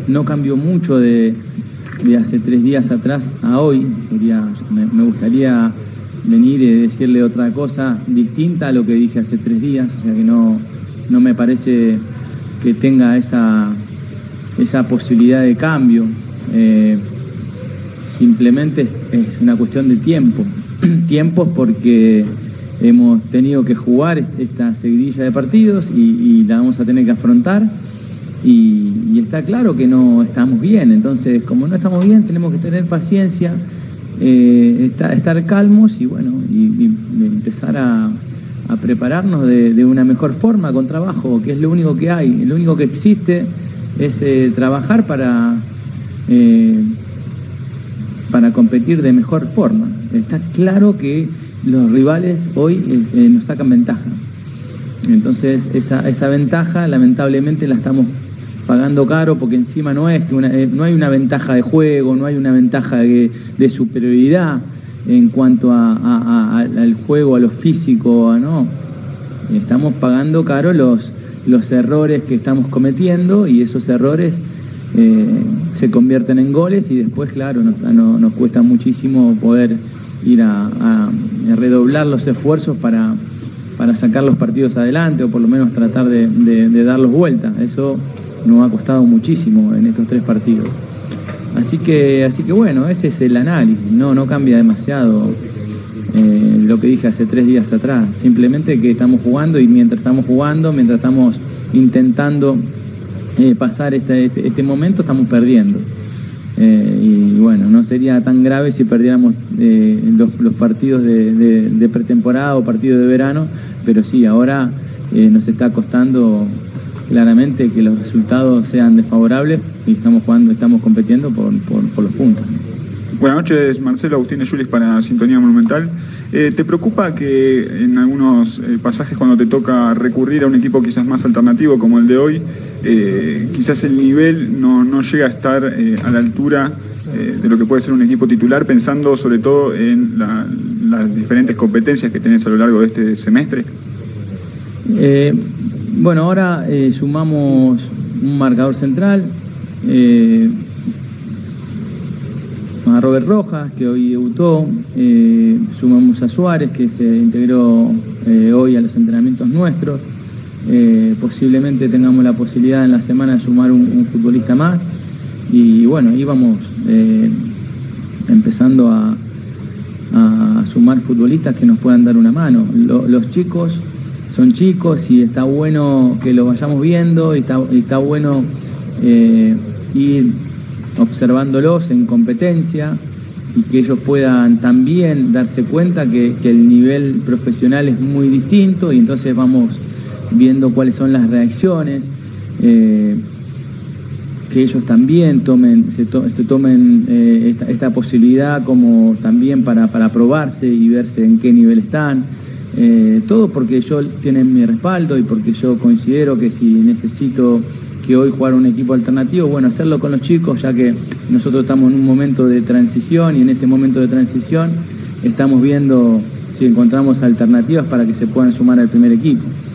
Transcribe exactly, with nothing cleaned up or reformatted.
no cambió mucho de, de hace tres días atrás a hoy. Sería, me, me gustaría venir y decirle otra cosa distinta a lo que dije hace tres días, o sea que no, no me parece que tenga esa, esa posibilidad de cambio. Eh, simplemente es, es una cuestión de tiempo. Tiempos porque hemos tenido que jugar esta seguidilla de partidos y, y la vamos a tener que afrontar y, y está claro que no estamos bien. Entonces, como no estamos bien, tenemos que tener paciencia, eh, estar, estar calmos y bueno, y, y empezar a, a prepararnos de, de una mejor forma, con trabajo, que es lo único que hay, lo único que existe es eh, trabajar para, eh, para competir de mejor forma. Está claro que los rivales hoy eh, nos sacan ventaja. Entonces esa, esa ventaja lamentablemente la estamos pagando caro, porque encima no es que una, eh, no hay una ventaja de juego, no hay una ventaja de, de superioridad en cuanto a, a, a, al juego, a lo físico, ¿no? Estamos pagando caro los, los errores que estamos cometiendo y esos errores eh, se convierten en goles y después, claro, nos, no, nos cuesta muchísimo poder ir a, a, a redoblar los esfuerzos para, para sacar los partidos adelante o por lo menos tratar de, de, de darlos vuelta. Eso nos ha costado muchísimo en estos tres partidos. Así que, así que bueno, ese es el análisis, no, no cambia demasiado eh, lo que dije hace tres días atrás. Simplemente que estamos jugando y mientras estamos jugando, mientras estamos intentando eh, pasar este, este, este momento, estamos perdiendo. Eh, y bueno, no sería tan grave si perdiéramos eh, los, los partidos de, de, de pretemporada o partidos de verano, pero sí, ahora eh, nos está costando claramente que los resultados sean desfavorables y estamos jugando, estamos compitiendo por, por, por los puntos. Buenas noches, Marcelo. Agustín de Julis para Sintonía Monumental. Eh, ¿Te preocupa que en algunos eh, pasajes cuando te toca recurrir a un equipo quizás más alternativo como el de hoy, eh, quizás el nivel no, no llega a estar eh, a la altura eh, de lo que puede ser un equipo titular, pensando sobre todo en la, las diferentes competencias que tenés a lo largo de este semestre? Eh, bueno, ahora eh, sumamos un marcador central, eh, a Robert Rojas, que hoy debutó, eh, sumamos a Suárez, que se integró eh, hoy a los entrenamientos nuestros, eh, posiblemente tengamos la posibilidad en la semana de sumar un, un futbolista más, y bueno, íbamos eh, empezando a, a sumar futbolistas que nos puedan dar una mano. Lo, los chicos son chicos y está bueno que los vayamos viendo, y está, y está bueno eh, ir observándolos en competencia y que ellos puedan también darse cuenta que, que el nivel profesional es muy distinto, y entonces vamos viendo cuáles son las reacciones, eh, que ellos también tomen, se, to, se tomen eh, esta, esta posibilidad como también para, para probarse y verse en qué nivel están. Eh, todo porque ellos tienen mi respaldo y porque yo considero que si necesito que hoy jugar un equipo alternativo, bueno, hacerlo con los chicos, ya que nosotros estamos en un momento de transición y en ese momento de transición estamos viendo si encontramos alternativas para que se puedan sumar al primer equipo.